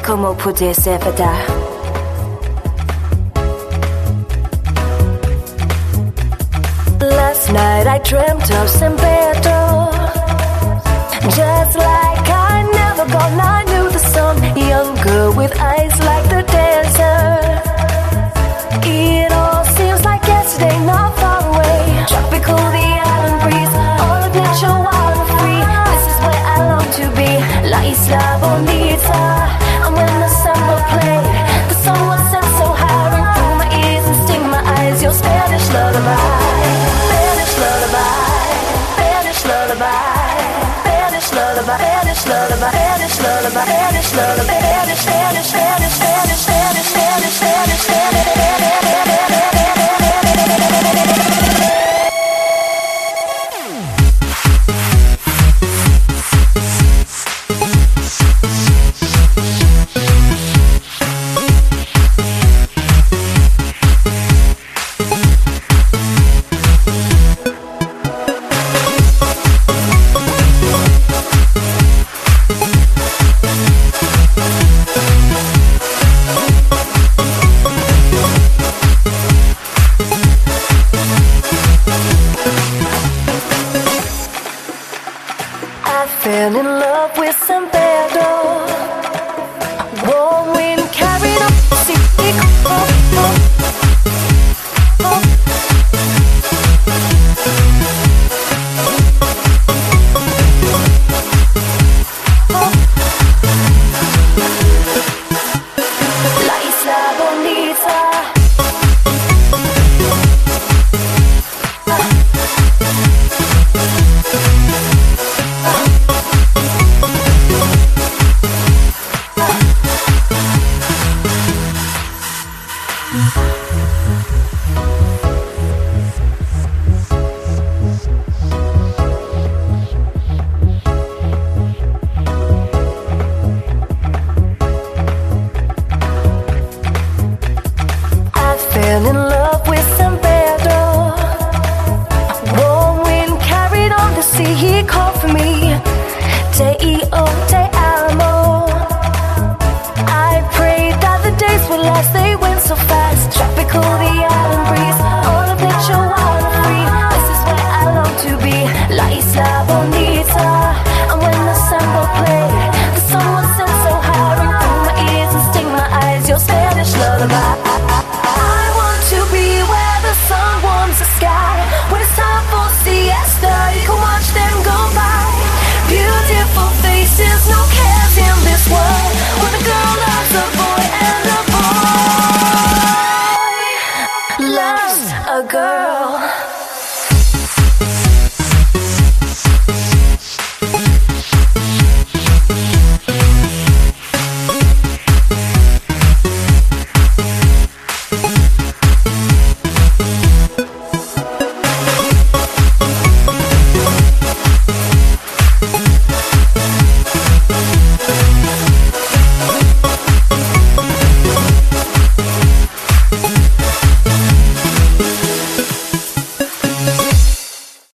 Como pude ser verdad? Last night I dreamt of San Pedro, just like I never gone. I knew the sun, young girl with eyes like the desert. It all seems like yesterday, not far away. Tropical, the island breeze, all of nature, wild and free. This is where I long to be, La Isla Bonita. And when the samba played, the sun was set so high, ring through my ears and sting my eyes. Your Spanish lullaby, Spanish lullaby, Spanish lullaby, Spanish lullaby, Spanish lullaby, Spanish lullaby, Spanish lullaby, Spanish, Spanish, Spanish, Spanish.